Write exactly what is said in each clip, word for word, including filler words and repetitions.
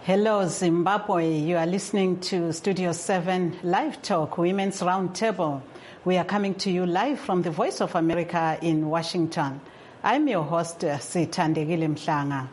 Hello, Zimbabwe. You are listening to Studio seven Live Talk, Women's Roundtable. We are coming to you live from the Voice of America in Washington. I'm your host, Sithandegile Mhlanga.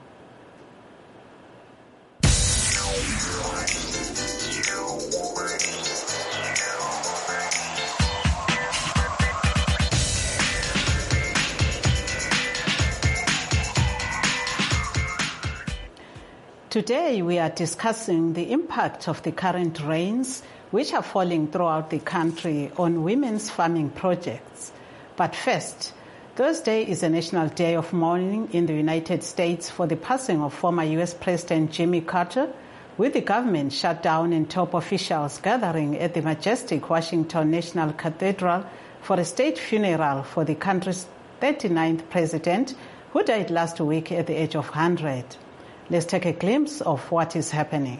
Today we are discussing the impact of the current rains which are falling throughout the country on women's farming projects. But first, Thursday is a national day of mourning in the United States for the passing of former U S President Jimmy Carter, with the government shut down and top officials gathering at the majestic Washington National Cathedral for a state funeral for the country's thirty-ninth president, who died last week at the age of one hundred. Let's take a glimpse of what is happening.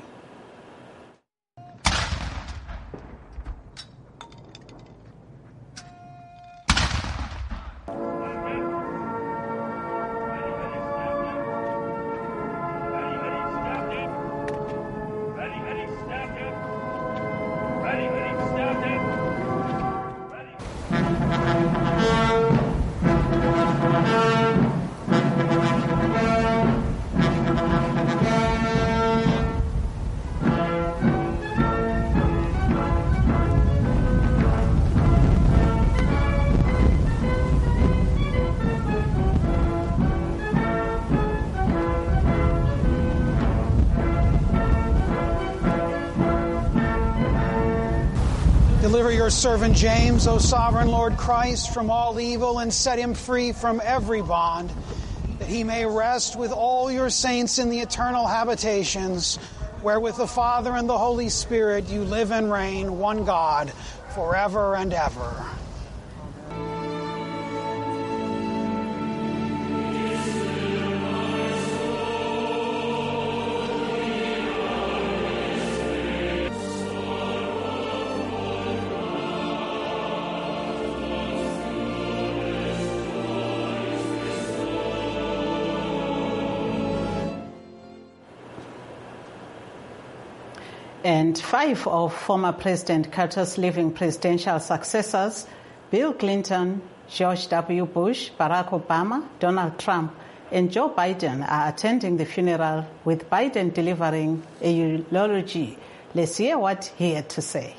Deliver your servant James, O sovereign Lord Christ, from all evil and set him free from every bond, that he may rest with all your saints in the eternal habitations, where with the Father and the Holy Spirit you live and reign, one God, forever and ever. And five of former President Carter's living presidential successors, Bill Clinton, George W. Bush, Barack Obama, Donald Trump, and Joe Biden are attending the funeral, with Biden delivering a eulogy. Let's hear what he had to say.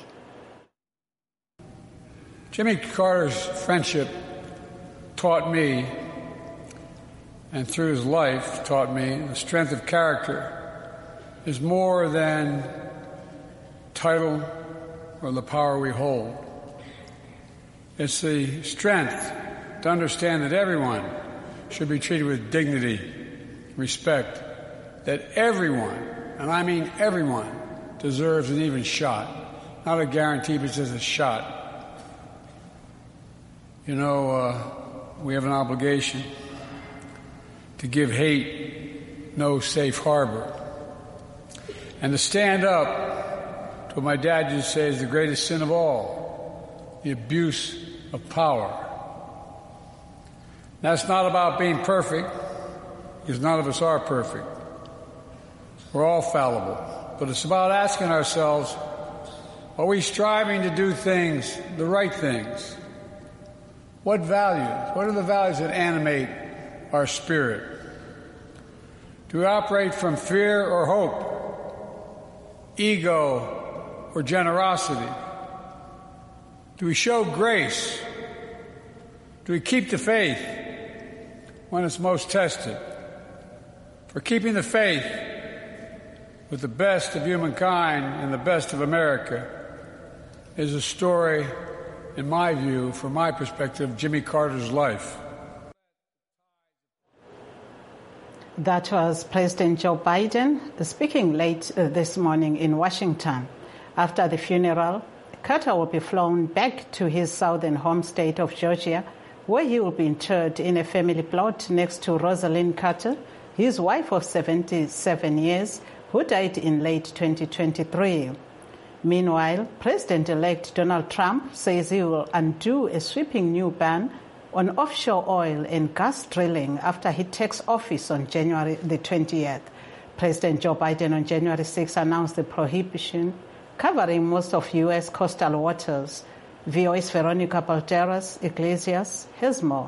Jimmy Carter's friendship taught me, and through his life taught me, the strength of character is more than title or the power we hold. It's the strength to understand that everyone should be treated with dignity, respect, that everyone, and I mean everyone, deserves an even shot. Not a guarantee, but just a shot. You know, uh, we have an obligation to give hate no safe harbor, and to stand up what my dad used to say is the greatest sin of all, the abuse of power. That's not about being perfect, because none of us are perfect. We're all fallible. But it's about asking ourselves, are we striving to do things, the right things? What values? What are the values that animate our spirit? Do we operate from fear or hope? Ego or generosity? Do we show grace? Do we keep the faith when it's most tested? For keeping the faith with the best of humankind and the best of America is a story, in my view, from my perspective, Jimmy Carter's life. That was President Joe Biden speaking late uh, this morning in Washington. After the funeral, Carter will be flown back to his southern home state of Georgia, where he will be interred in a family plot next to Rosalynn Carter, his wife of seventy-seven years, who died in late twenty twenty-three. Meanwhile, President-elect Donald Trump says he will undo a sweeping new ban on offshore oil and gas drilling after he takes office on January the twentieth. President Joe Biden on January sixth announced the prohibition covering most of U S coastal waters. V O A's Veronica Balderas Iglesias has more.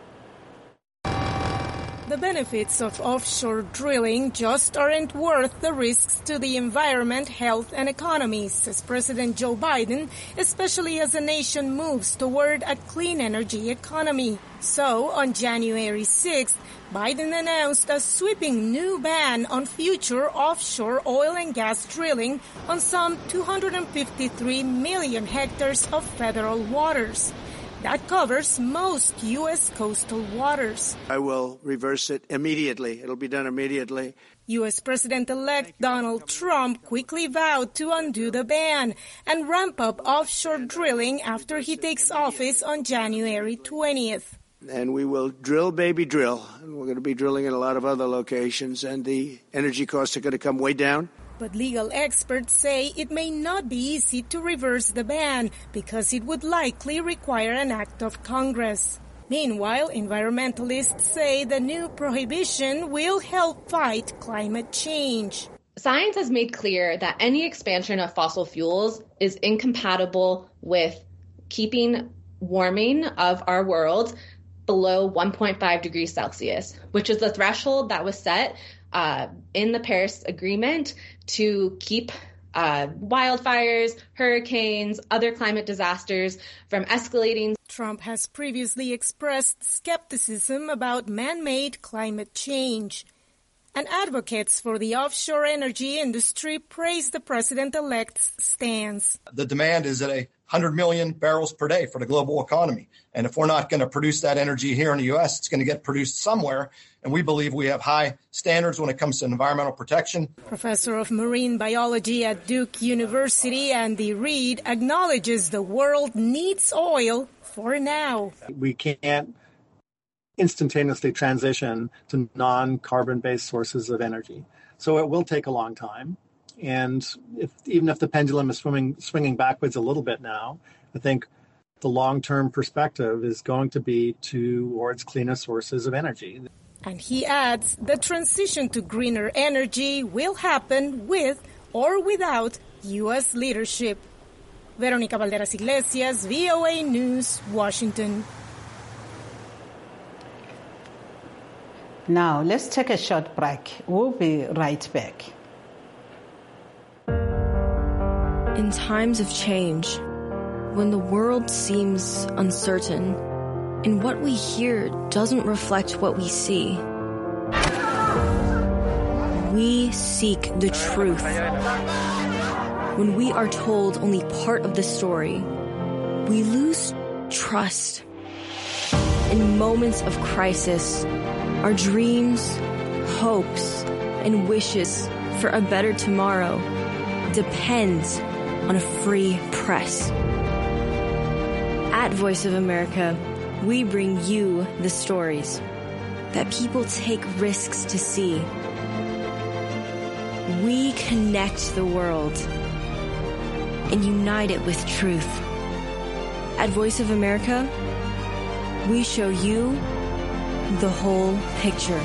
The benefits of offshore drilling just aren't worth the risks to the environment, health, and economy, says President Joe Biden, especially as the nation moves toward a clean energy economy. So, on January sixth, Biden announced a sweeping new ban on future offshore oil and gas drilling on some two hundred fifty-three million hectares of federal waters. That covers most U S coastal waters. I will reverse it immediately. It'll be done immediately. U S President-elect Donald Trump quickly vowed to undo the ban and ramp up offshore drilling after he takes office on January twentieth. And we will drill, baby, drill. And we're going to be drilling in a lot of other locations, and the energy costs are going to come way down. But legal experts say it may not be easy to reverse the ban because it would likely require an act of Congress. Meanwhile, environmentalists say the new prohibition will help fight climate change. Science has made clear that any expansion of fossil fuels is incompatible with keeping warming of our world below one point five degrees Celsius, which is the threshold that was set uh, in the Paris Agreement to keep uh, wildfires, hurricanes, other climate disasters from escalating. Trump has previously expressed skepticism about man-made climate change. And advocates for the offshore energy industry praise the president-elect's stance. The demand is at a one hundred million barrels per day for the global economy. And if we're not going to produce that energy here in the U S, it's going to get produced somewhere. And we believe we have high standards when it comes to environmental protection. Professor of Marine Biology at Duke University, Andy Reid, acknowledges the world needs oil for now. We can't instantaneously transition to non-carbon-based sources of energy. So it will take a long time. And if, even if the pendulum is swimming, swinging backwards a little bit now, I think the long-term perspective is going to be towards cleaner sources of energy. And he adds the transition to greener energy will happen with or without U S leadership. Veronica Balderas Iglesias, V O A News, Washington. Now, let's take a short break. We'll be right back. In times of change, when the world seems uncertain and what we hear doesn't reflect what we see, we seek the truth. When we are told only part of the story, we lose trust. In moments of crisis, our dreams, hopes, and wishes for a better tomorrow depend on a free press. At Voice of America, we bring you the stories that people take risks to see. We connect the world and unite it with truth. At Voice of America, we show you the whole picture.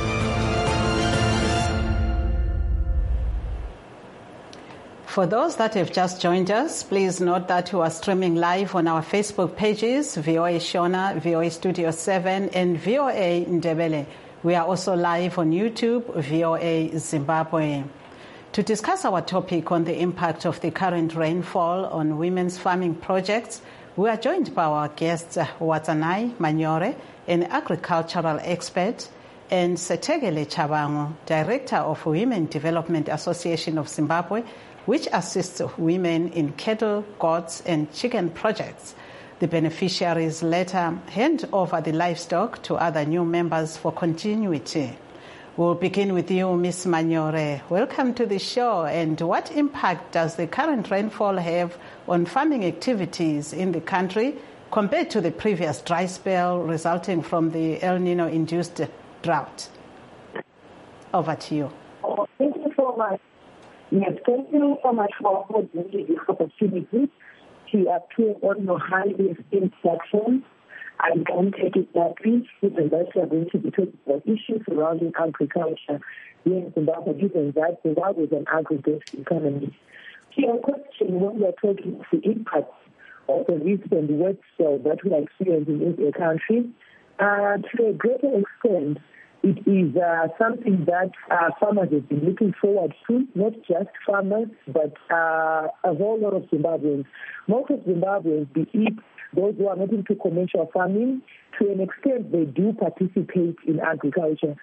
For those that have just joined us, please note that we are streaming live on our Facebook pages, V O A Shona, V O A Studio seven, and V O A Ndebele. We are also live on YouTube, V O A Zimbabwe. To discuss our topic on the impact of the current rainfall on women's farming projects, we are joined by our guests, Watsanai Manyore, an agricultural expert, and Setegele Chabango, Director of Women Development Association of Zimbabwe, which assists women in cattle, goats, and chicken projects. The beneficiaries later hand over the livestock to other new members for continuity. We'll begin with you, Miz Manyore. Welcome to the show. And what impact does the current rainfall have on farming activities in the country compared to the previous dry spell resulting from the El Nino-induced drought? Over to you. Oh, thank you so much. Yes, thank you so much for holding this opportunity to appear on your highly esteemed section. I we can take it lightly, given that we are going to be talking about issues surrounding agriculture here in Zimbabwe, given that Zimbabwe is an agri-based economy. To your question, when we are talking of the impact of the recent wet spell that we are experiencing in the country, uh, to a greater extent, it is uh, something that uh, farmers have been looking forward to, not just farmers, but uh, a whole lot of Zimbabweans. Most of Zimbabweans, be it those who are not into commercial farming, to an extent they do participate in agriculture.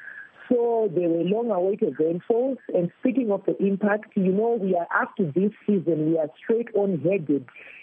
So there were long-awaited rainfalls, and speaking of the impact, you know, we are after this season, we are straight on headed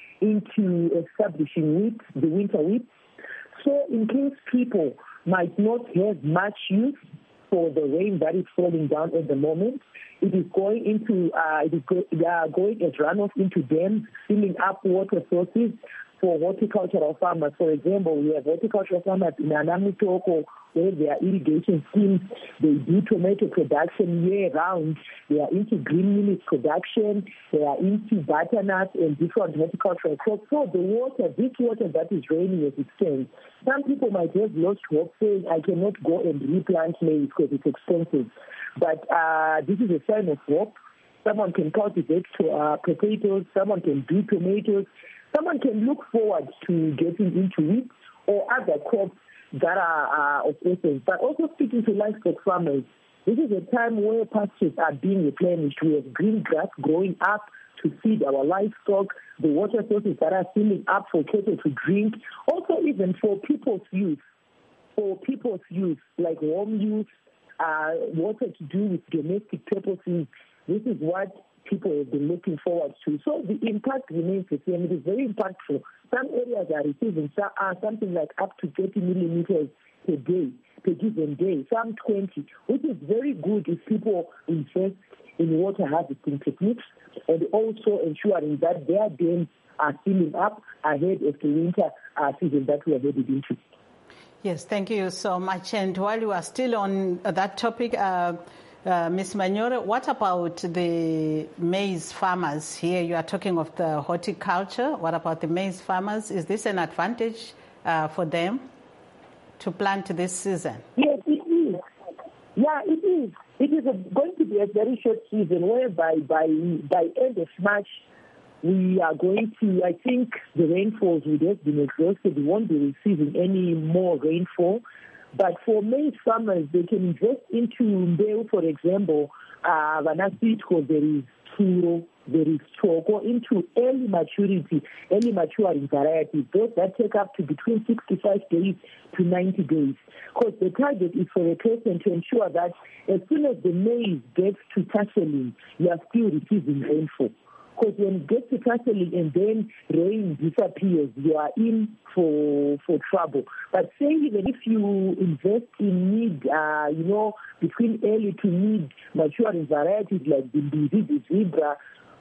into establishing wheat, the winter wheat. So in case people might not have much use for the rain that is falling down at the moment, it is going into uh, it is go, uh, going as runoff into dams, filling up water sources for horticultural farmers. For example, we have horticultural farmers in Anamitoko, where there are irrigation schemes. They do tomato production year-round. They are into green millet production. They are into butternut and different horticultural crops. So the water, this water that is raining as it stands, some people might have lost hope, saying, I cannot go and replant maize because it's expensive. But uh, this is a sign of hope. Someone can cultivate uh, potatoes. Someone can do tomatoes. Someone can look forward to getting into wheat or other crops that are uh, of essence. But also speaking to livestock farmers, this is a time where pastures are being replenished. We have green grass growing up to feed our livestock, the water sources that are filling up for cattle to drink, also even for people's use, for people's use, like home use, uh, water to do with domestic purposes. This is what people have been looking forward to. So the impact remains the same. It is very impactful. Some areas are receiving uh, something like up to thirty millimeters per day, per given day, some twenty, which is very good if people invest in water harvesting techniques and also ensuring that their dams are filling up ahead of the winter uh, season that we are headed into. Yes, thank you so much. And while you are still on that topic, uh, Uh, Miz Manyore, what about the maize farmers here? You are talking of the horticulture. What about the maize farmers? Is this an advantage uh, for them to plant this season? Yes, it is. Yeah, it is. It is a, going to be a very short season whereby by, by end of March, we are going to, I think the rainfalls would have been exhausted. We won't be receiving any more rainfall. But for maize farmers, they can invest into mbeu, for example, uh, because there is Turo, there is Choko, into early maturity, early maturing varieties, those that take up to between sixty-five days to ninety days. Because the target is for a person to ensure that as soon as the maize gets to tasseling, you are still receiving rainfall. Because when it gets to tasseling and then rain disappears, you are in for for trouble. But say even if you invest in mid, uh, you know, between early to mid maturing varieties like the Mbidi, Zebra,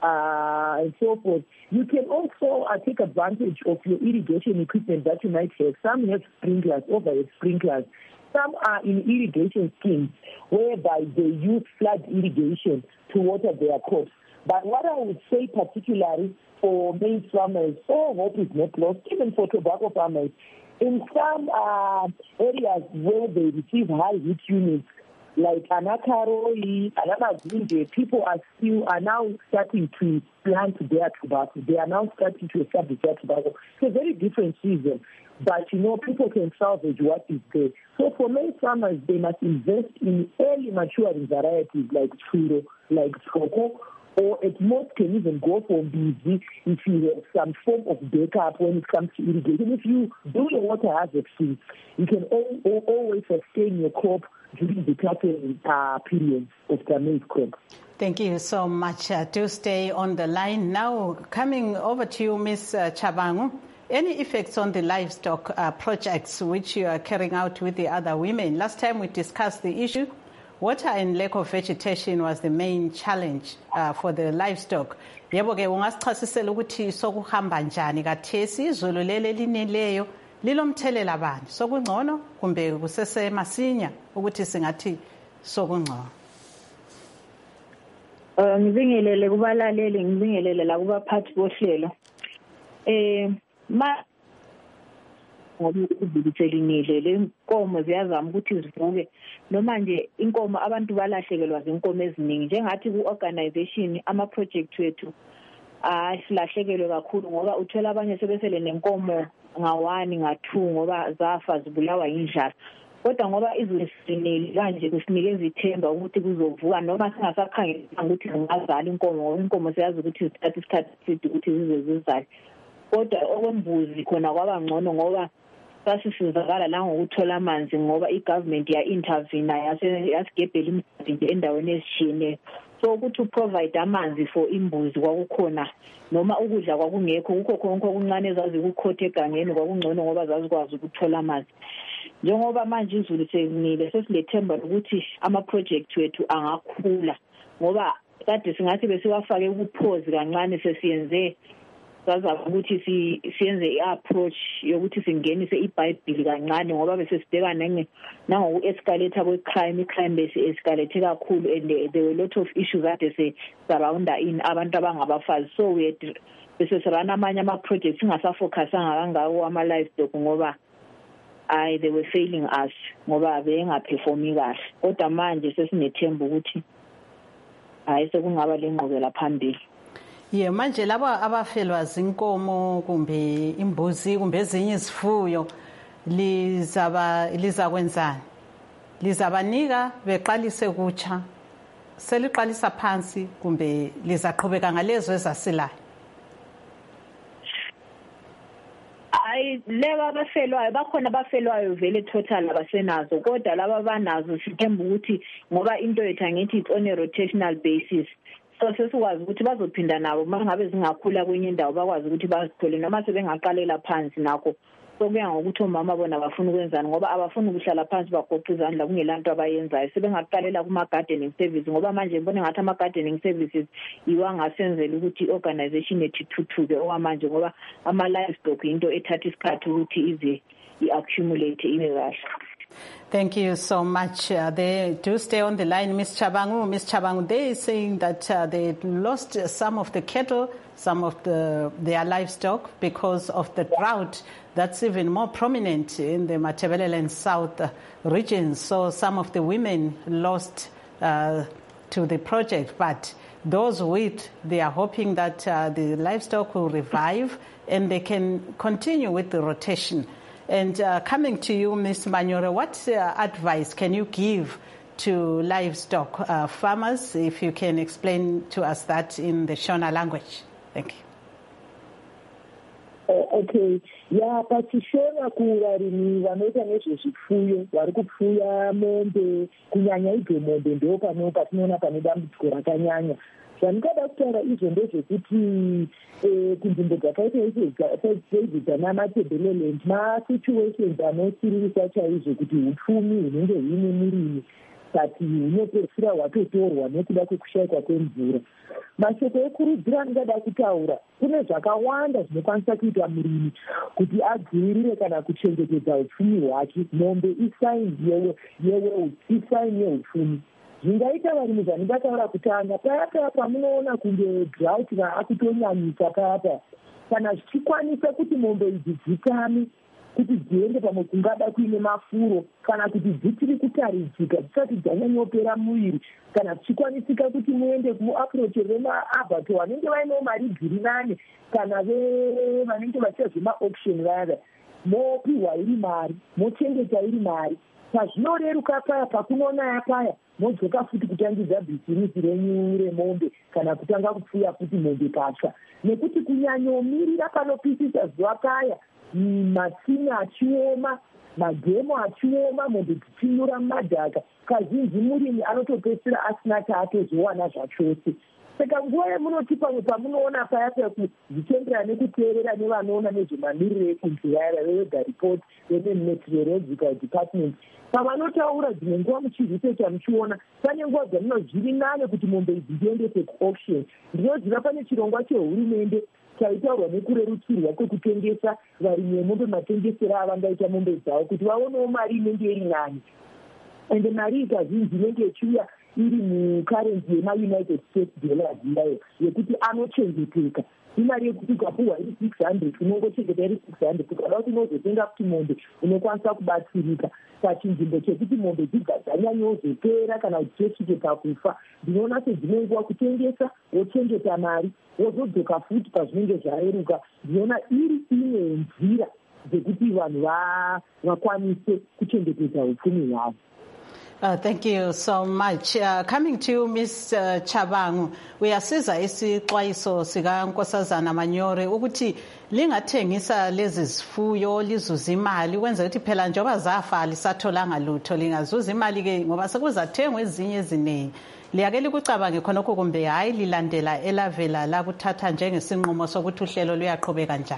uh, and so forth, you can also uh, take advantage of your irrigation equipment that you might have. Some have sprinklers, overhead sprinklers. Some are in irrigation schemes whereby they use flood irrigation to water their crops. But what I would say particularly for maize farmers, all hope is not lost, even for tobacco farmers. In some uh, areas where they receive high heat units, like Anakaroi, Anamazinde, people are still are now starting to plant their tobacco. They are now starting to establish their tobacco. It's a very different season. But, you know, people can salvage what is there. So for maize farmers, they must invest in early maturing varieties like Churo, like Choko, or at most can even go for busy if you have some form of backup when it comes to irrigation. If you do your water harvesting, you can al- al- always sustain your crop during the cutting uh, period of the maize crop. Thank you so much. Uh, to stay on the line now, coming over to you, Miz Uh, Chabangu. Any effects on the livestock uh, projects which you are carrying out with the other women? Last time we discussed the issue. Water and lack of vegetation was the main challenge uh, for the livestock. Yebo ke ungasichasisela ukuthi sokuhamba njani kathesi izulu lele lineleyo lilomthelela bani sokungcono kumbe kusese masinya ukuthi singathi sokungcono. Uh, ngibingelele kubalaleli, ngibingelele la kubaphathi bohlelo. Eh ma ngoba izulu selinile le nkomo ziyazama ukuthi zivuke noma nje inkomo abantu balahlekelwa zinkomo eziningi njengathi ku-organization ama-project wethu asilahlekelwe kakhulu ngoba uthola abanye sebesele nenkomo ngawani nga-two ngoba zafa zibulawa yindlala kodwa ngoba izulu selinile kanje kusinikeza ithemba ukuthi kuzovuka noma singasakhangelanga ukuthi zingazala inkomo ngoba inkomo siyazi ukuthi zithatha isikhathi eside ukuthi zize zizale kodwa okwembuzi khona kwaba ngcono ngoba sasisizakala la ngokuthola amanzi ngoba i-government ya-intervene yasigebhela imigodi endaweni ezishiyeneyo so ukuthi uprovide amanzi for imbuzi kwakukhona noma ukudla kwakungekho kukho konke okuncane ezazi kukhothe egangeni kwakungcono ngoba zazikwazi ukuthola amanzi njengoba manje izulu selinile sesilethemba ukuthi ama-project wethu angakhula ngoba kade singathi besiwafake ukuphozi kancane sesiyenze sazama ukuthi siyenze i-approach yokuthi singenise iBhayibheli kancane ngoba bese sibhekana nangoku-escalate kwe-crime i-crime bese-escalate kakhulu and there were a lot of issues kade se-surrounda in abantu abangabafazi so we had bese sirana amanye ama-projects singasafocusanga kangako ama-livestock ngoba I they were failing us ngoba bengaperformi kahle kodwa manje sesinethemba ukuthi hayi sekungaba lenqubela phambili. Ye manje laba abafelwa zinkomo kumbe imbuzi kumbe ezinye izifuyo lizaba lizakwenzani lizabanika beqalise kutsha seliqalisa phansi kumbe lizaqhubeka ngalezo ezasilayo ay leba abafelwayo bakhona abafelwayo vele total abasenazo kodwa laba banazo sithemba ukuthi ngoba into yethu angithi it's on a rotational basis so sesikwazi ukuthi bazophinda nabo mangabe zingakhula kwenye indawo bakwazi ukuthi bazithole noma sebengaqalela phansi nakho sokuya ngokuthi omama bona bafuna ukwenzani ngoba abafuni ukuhlala phansi bagoqa izandla kungelanto abayenzayo sebengaqalela kuma gardening services ngoba manje ngibona ngathi ama gardening services iwangasenzela ukuthi organization ethu ithuthuke okwamanje ngoba ama livestock into ethatha isikhathi ukuthi ize i-accumulate ibe kahle. Thank you so much. Uh, they do stay on the line, Miz Chabangu. Miz Chabangu, they are saying that uh, they lost some of the cattle, some of the their livestock because of the drought that's even more prominent in the Matabeleland South region. So some of the women lost uh, to the project, but those with, they are hoping that uh, the livestock will revive and they can continue with the rotation. And uh, coming to you, Miz Manyore, what uh, advice can you give to livestock uh, farmers, if you can explain to us that in the Shona language? Thank you. Uh, okay, yeah, but Shona kuvarimi vanoita nezvezvifuyo vari kupfuya mombe kunyanya idzi mombe ndo pano patinoona pane dambudziko rakanyanya. Zvandingada kutaura izvo ndezvekuti kunzvimbo dzakaita idzi dzanaMatabeleland masituations anosiririsa chaizvo kuti upfumi hunenge huine murimi but hunopedzisira hwatotorwa nekuda kwekushayikwa kwemvura. Mashoko ekurudziro andingada kutaura kune zvakawanda zvinokwanisa kuita murimi kuti adzivirire kana kuchengetedza upfumi hwake. Mombe isaini yewealth, isaini yeupfumi. Zvingaita varimi zvandingataura kutanga paya paya pamunoona kunge drought raakutonyanyisa paya paya kana zvichikwanisa kuti mombe idzi dzitame kuti dziende pamwe kungada kuine mafuro kana kuti dzichiri kutaridzika dzisati dzanyanyopera muviri kana zvichikwanisika kuti muende kuaproche vemaabato vanenge vainewo mari dziri nane kana vanenge vachiita zvemaauction vaya mopiwa iri mari mochengeta iri mari pazvinoreruka paya pakunonaya paya modzoka futi kutangidza bhizinisi renyu remombe kana kutanga kupfuya futi mombe patsva nekuti kunyanyomirira panopisisa zuva paya matsime achioma magemo achioma mombe dzichinyura mumadhaka kazhinji murimi anotopedzisira asina taatozowana zvachose. Saka nguva yemunoti pamwe pamunoona paya paya kuzvitendera nekuteerera nevanoona nezvemamiriro ekunzi vaya veweather report vemeteorological department pavanotaura dzimwe nguva muchirisecha muchiona pane nguva dzamunozviri nane kuti mombe idzi ndiendese kuauction. Ndinoziva pane chirongwa chehurumende chaitaurwa nekurerutsirwa kwekutengesa varimi vemombe matengesero avangaita mombe dzavo kuti vaonewo mari inenge iri nani ende mari ikazhinji inenge ichiuya iri mukarenzi yemaunited states dollars iyayo yekuti anochengeteka imari yekuti ukapuhwa iri six hundred unongochengeta iri six hundred ukada kuti unozotenga kuti mombe unokwanisa kubatsirika pachinzvimbo chekuti mombe dzanyanyozopera kana kuti tosvike pakufa. Ndinoona sedzimwe nguva kutengesa wochengeta mari wozodzoka futi pazvinenge zvareruka. Ndinoona iri imwe nzira dzekuti vanhu vakwanise kuchengetedza upfumi hwavo. Uh, thank you so much. Uh, coming to you, Miz Uh, Chabangu, uyasiza isixwayiso sika Nkosazana Manyore ukuthi lingathengisa lezi zifuyo lizuza imali ukwenza ukuthi phela njengoba zafa lisatholanga lutho lingazuza imali ke ngoba sekuzathengwa ezinye eziningi. Liyake likucabange khonokho kumbe hayi lilandela elavela la kuthatha njengesinqumo sokuthi uhlelo luyaqhubeka njani?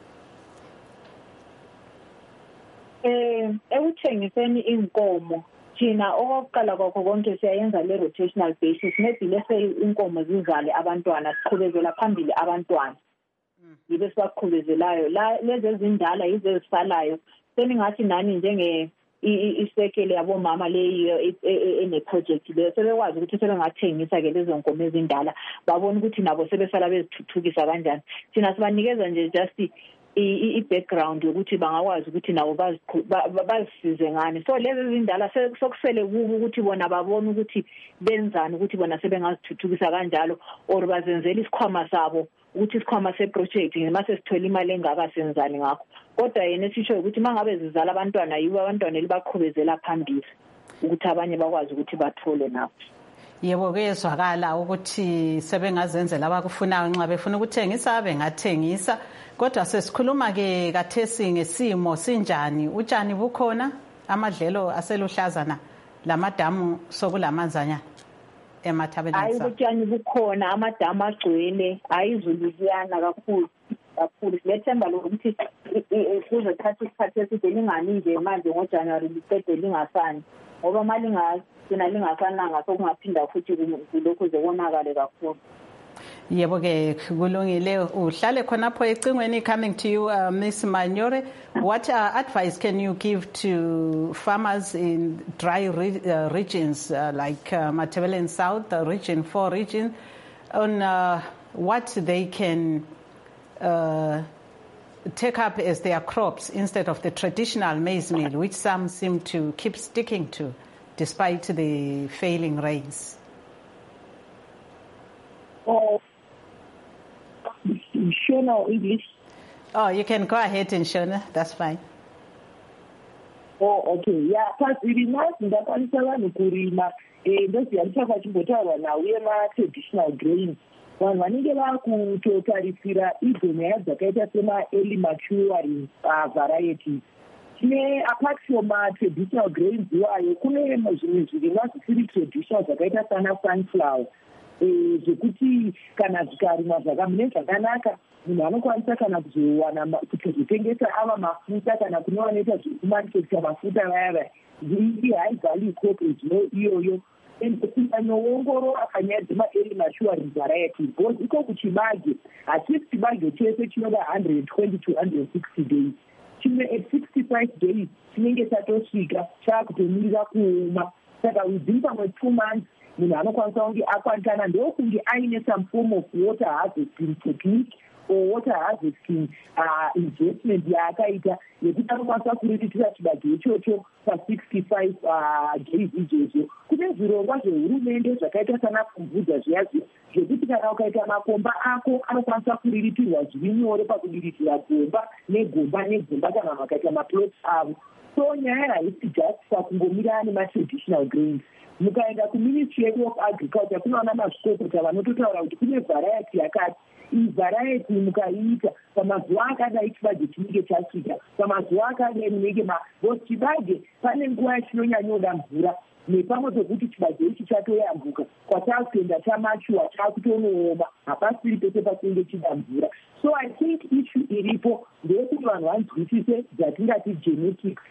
Eh ekuthengiseni inkomo thina okokuqala kwakho konke siyayenza le rotational basis maybe lese inkomo zizale abantwana siqhubezela phambili abantwana yibe siqhubezelayo la lezi ezindala yize zisalayo seningathi nani njenge isekele yabo mama leyo ene project le sebekwazi ukuthi sebengathengisa ke lezo nkomo ezindala babona ukuthi nabo sebesala bezithuthukisa kanjani. Thina sibanikeza nje just i-background yokuthi bangakwazi ukuthi nabo bazisize ngani. So lezi zindala sokusele kubo ukuthi bona babone ukuthi benzani ukuthi bona sebengazithuthukisa kanjalo or bazenzela isikhwama sabo ukuthi isikhwama se-project mase sithola imali engaka senzani ngakho. Kodwa yena esisho ukuthi mangabe zizala abantwana yibo abantwana elibaqhubezela phambili ukuthi abanye bakwazi ukuthi bathole nabo. Yebo kuyezwakala ukuthi sebengazenzela abakufunayo nxa befuna ukuthengisa bengathengisa. Kodwa sesikhuluma ke kathesi ngesimo sinjani, utshani bukhona, amadlelo aseluhlaza na, lamadamu sokulamanzanyana emathabeni. Hayi utshani bukhona, amadamu agcwele, ayizulu liyana kakhulu kakhulu. Lethemba lokuthi kuzothatha isikhathi eside lingani nje manje ngoJanuary liqede lingasani ngoba mali ngagcina lingasananga sokungaphinda futhi kulokho zekonakale kakhulu. Yebo ke kulungile uhlale khonapho ecingweni. Coming to you, uh, Miz Manyore, what uh, advice can you give to farmers in dry re uh, regions uh, like uh, Matabeleland South, uh, Region four region, on uh, what they can uh, take up as their crops instead of the traditional maize meal, which some seem to keep sticking to despite the failing rains? Oh. Shona or English? Oh, you can go ahead in Shona. That's fine. Oh, okay. Yeah, but it is nice that I'm telling you, Kurima, those young people now we are traditional grains. One vaningela kutotarisira izonyaya dzakaita sema early maturing uh, varieties. Tine apart from traditional grains iwayo kune zvimwe zvirimwa zvisiri traditional zvakaita sana sunflower. Zvekuti kana zvikarimwa zvakamune zvakanaka munhu anokwanisa kana kuzowana kutozotengesa ava mafuta kana kune vanoita zvekumanufacture mafuta vaya vaya i-high value crop iyoyo kunyanyowongorora panyaya dzema-early maturing varieties because iko kuchibage hatisi chibage chese chinoda one hundred twenty to one hundred sixty days. Chimwe at sixty-five days chinenge chatosvika chaakutomirira kuuma. Saka within pamwe two months munhu anokwanisa kunge akwanisana ndokunge aine some form of water harvesting technique or water harvesting uh, investment yaakaita yekuti anokwanisa kuriritira chibage ichocho pa-sixty-five uh, days izvozvo. Kune zvirongwa zvehurumende zvakaita sana pfumvudza zviyazvi zvekuti kana ukaita makomba ako anokwanisa kuriritirwa zviri nyore pakudiritirwa gomba negomba negomba kana vakaita maplots avo. So nyaya haisi just pakungomira nematraditional grains. Mukaenda kuministry yedu of agriculture kunoona mazvikokota vanototaura kuti kune variety yakati iyi variety mukaiita pamazuva akadai chibage chinenge chasvika pamazuva akadai munenge because chibage pane nguva chinonyanyoda mvura nepamwe pekuti chibage ichi chatoyambuka kwatakuenda chamachuwa chakutonooma hapasiri pese pakunenge chida mvura. So I think issue iripo ndeyekuti vanhu vanzwisise dzatingati genetics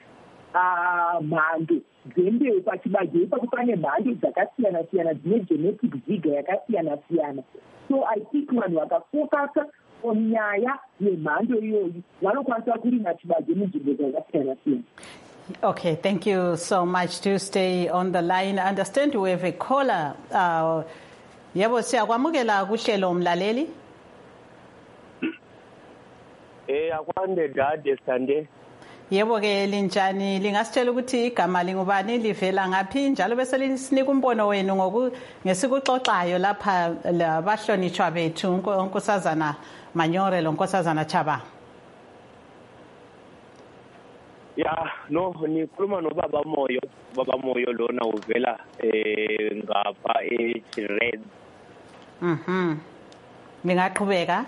mhando dzembeu pachibage ipapo pane mhando dzakasiyana siyana dzine genetic viga yakasiyana siyana. So I think vanhu vakafokasa nyaya yemhando iyoyi vanokwanisa kurima chibage munzvimbo dzakasiyana siyana. Okay, thank you so much. To stay on the line. I understand we have a caller. Uh, yebo siyakwamukela kuhlelo mlaleli. Eh akwande dade sande. Yebo ke linjani lingasitshela ukuthi igama lingubani livela ngaphi njalo bese lisinika umbono wenu ngoku ngesikuxoxayo lapha labahlonitshwa bethu unkosazana Manyore lo nkosazana Chabang. Ya no nikhuluma nobaba Moyo, baba Moyo lona uvela eh ngapha eChired. Mhm. Ningaqhubeka?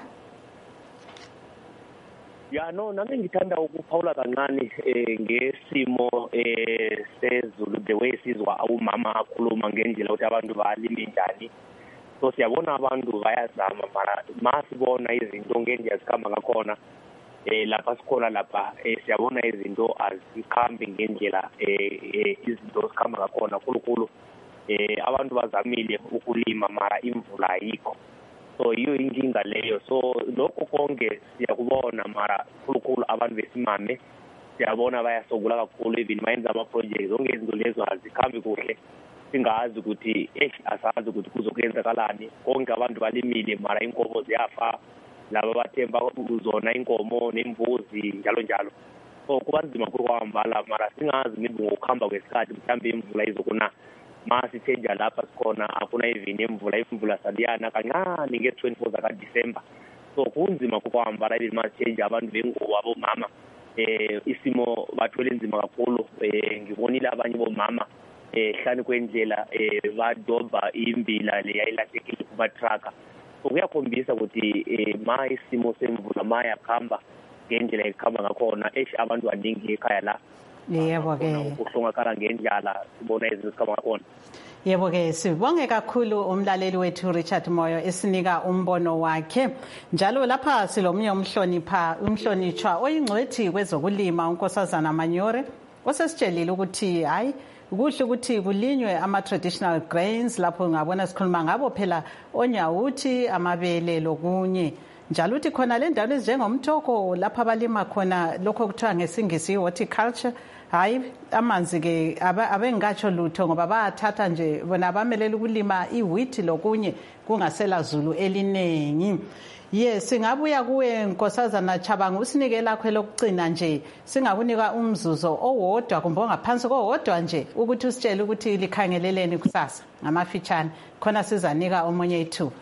Ya no nami ngithanda ukuphawula kancane eh ngesimo eh sezulu the way sizwa umama akhuluma ngendlela ukuthi abantu balime njani. So siyabona abantu bayazama mara masibona izinto ngendlela sikhamba ngakhona eh lapha sikhona lapha eh siyabona izinto azikhambi ngendlela eh izinto sikhamba ngakhona khulukhulu eh abantu bazamile ukulima mara imvula ayikho. So yiyo inkinga leyo. So lokho konke siyakubona mara khulukhulu abantu besimame siyabona bayasokula kakhulu even mayenza ama projects zonke izinto lezo azikhambi kuhle singazi ukuthi eh asazi ukuthi kuzokuyenzakalani konke abantu balimile mara inkomo ziyafa laba bathemba uzona inkomo nembuzi njalo njalo. So kubanzima kukwambala mara singazi maybe ngokuhamba kwesikhathi mhlambe imvula izokuna masi change lapha sikhona akuna even imvula imvula saliyana kancane nge twenty-four zaka December. So kunzima kukwambala ile masi change abantu bengubo abomama eh isimo bathwele inzima kakhulu eh ngibonile abanye bomama eh hlani kwendlela eh badoba imbila le yayilahlekile kuma trucker. Ukuyakhombisa ukuthi eh ma isimo semvula maya khamba ngendlela ekhamba ngakhona esh abantu abaningi ekhaya la. Yebo ke ukuhlongakala ngendlela sibona izinto zikhamba ngakhona. Yebo ke sibonge kakhulu umlaleli wethu Richard Moyo esinika umbono wakhe. Njalo lapha silomnye umhlonipha umhlonitshwa oyingcwethi kwezokulima unkosazana Manyore osesitshelile ukuthi hayi kuhle ukuthi kulinywe ama traditional grains lapho ngabona sikhuluma ngabo phela onyawuthi amabele lokunye njalo uthi khona le ndawo njengomthoko lapha abalima khona lokho kuthiwa ngesingisi horticulture hayi amanzi ke abengatsho lutho ngoba bayathatha nje bona bamelela ukulima iwheat lokunye kungasela zulu elinengi. Yes singabuya kuwe nkosazana Chabang usinike lakho lokugcina nje singakunika umzuzo owodwa kumbe ngaphansi kowodwa nje ukuthi usitshele ukuthi likhangeleleni kusasa ngamafitshane khona sizanika omunye ithuba.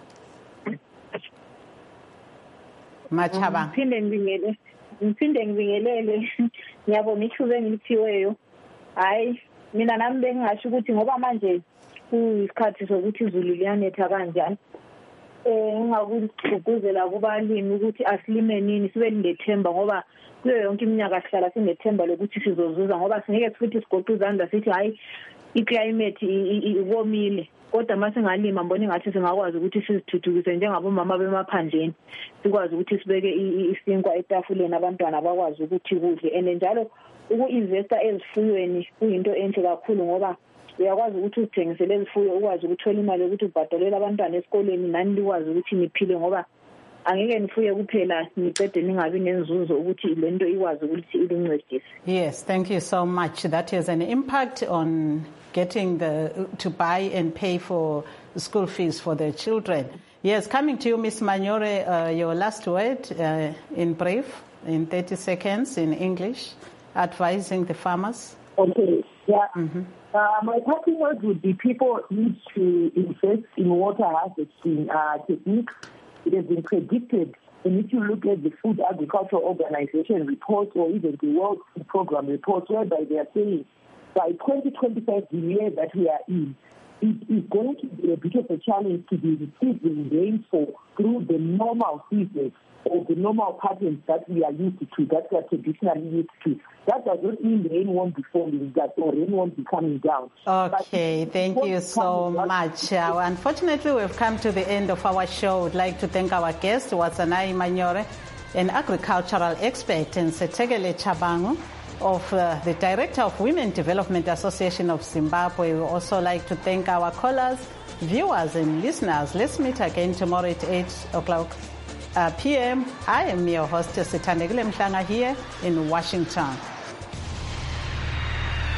Machabang phinde ngibingele ngphinde ngibingelele ngiyabona ithuba engilithiweyo. Hayi mina nami bengingasho ukuthi ngoba manje kuyisikhathi sokuthi izulu liyanetha kanjani eh ngingakugqugquzela kubalimi ukuthi asilime nini sibe nethemba ngoba kuyo yonke iminyaka sihlala sinethemba lokuthi sizozuza ngoba singeke futhi sigoqe izandla sithi hayi iclimate iwomile kodwa mase ngalima mbona ngathi singakwazi ukuthi sizithuthukise njengabomama bemaphandleni sikwazi ukuthi sibeke isinkwa etafuleni abantwana bakwazi ukuthi kudle ene njalo uku-investa ezifuyweni kuyinto enhle kakhulu ngoba uyakwazi ukuthi uthengisele izifuyo ukwazi ukuthola imali ukuthi ubhadalele abantwana esikoleni nani likwazi ukuthi niphile ngoba angeke nifuye kuphela niqede ningabi nenzuzo ukuthi lento ikwazi ukuthi ilincedise. Yes, thank you so much. That has an impact on getting the to buy and pay for school fees for their children. Yes, coming to you, Miss Manyore, uh, your last word uh, in brief, in thirty seconds in English, advising the farmers. Okay, yeah. Mm-hmm. Uh, my parting words would be people need to invest in water harvesting uh, techniques. It has been predicted, and if you look at the Food Agriculture Organization reports or even the World Food Program reports, whereby they are saying by twenty twenty-five, the year that we are in, it is going to be a bit of a challenge to be receiving rainfall through the normal seasons or the normal patterns that we are used to, that we are traditionally used to. That does not mean rain won't be falling, that or rain won't be coming down. Okay, thank you so much. Uh, unfortunately, we've come to the end of our show. I'd like to thank our guest, Wasanai Manyore, an agricultural expert, and Setegele Chabang, of uh, the Director of Women Development Association of Zimbabwe. We would also like to thank our callers, viewers, and listeners. Let's meet again tomorrow at eight o'clock uh, p m I am your hostess, Sithandegile Mhlanga, here in Washington.